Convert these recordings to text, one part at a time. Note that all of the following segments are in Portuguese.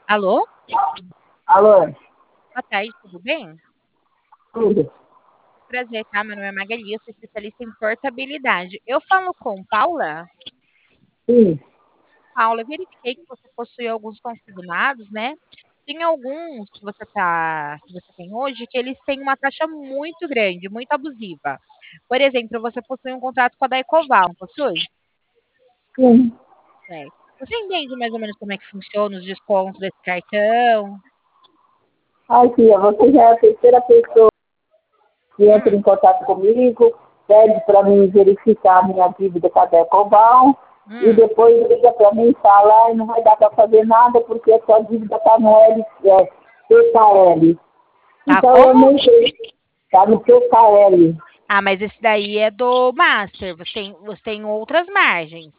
Alô? Alô, Boa tarde, tudo bem? tudo? Prazer, tá? Meu nome é Magali, eu sou especialista em portabilidade. Eu falo com Paula. Sim, Paula, eu verifiquei que você possui alguns consignados, né? Tem alguns que você tem hoje que eles têm uma taxa muito grande, muito abusiva. Por exemplo, você possui um contrato com a Daicoval, não possui? sim. Certo. Você entende mais ou menos como é que funciona os descontos desse cartão? Ai, tia, você já é a terceira pessoa que entra Hum, em contato comigo, pede para mim verificar a minha dívida com a Decoval e hum. depois liga para mim e fala, ai, não vai dar para fazer nada porque a sua dívida está no PKL. Tá Então eu como? nem sei, está no PKL. Ah, mas esse daí é do Master. Você tem outras margens.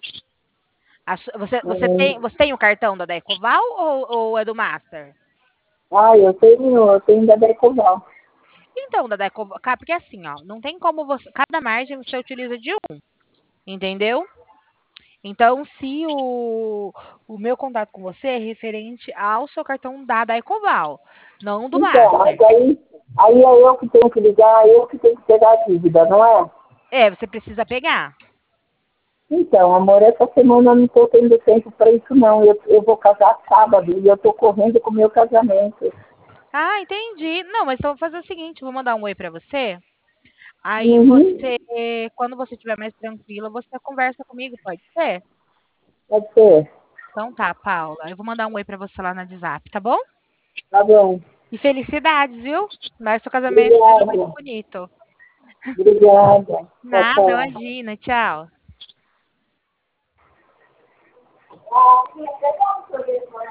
Você tem o cartão da Decoval ou é do Master? Ai, eu tenho da Decoval. Então, da Decoval, porque assim, ó, não tem como você, cada margem você utiliza de um, entendeu? Então, se o meu contato com você é referente ao seu cartão da Decoval, não do Então, mas Master. aí é eu que tenho que ligar, eu que tenho que pegar a dívida, não é? É, você precisa pegar. Então, amor, essa semana eu não estou tendo tempo para isso, não. Eu vou casar sábado e eu estou correndo com o meu casamento. Ah, entendi. Não, mas então eu vou fazer o seguinte, eu vou mandar um oi pra você. Aí Uhum, você, quando você estiver mais tranquila, você conversa comigo, pode ser? pode ser. Então tá, Paula. Eu vou mandar um oi pra você lá no WhatsApp, tá bom? Tá bom. E felicidades, viu? Mas seu casamento seja muito Obrigada. bonito. Obrigada. Tchau, Nada, tchau. imagina. Tchau.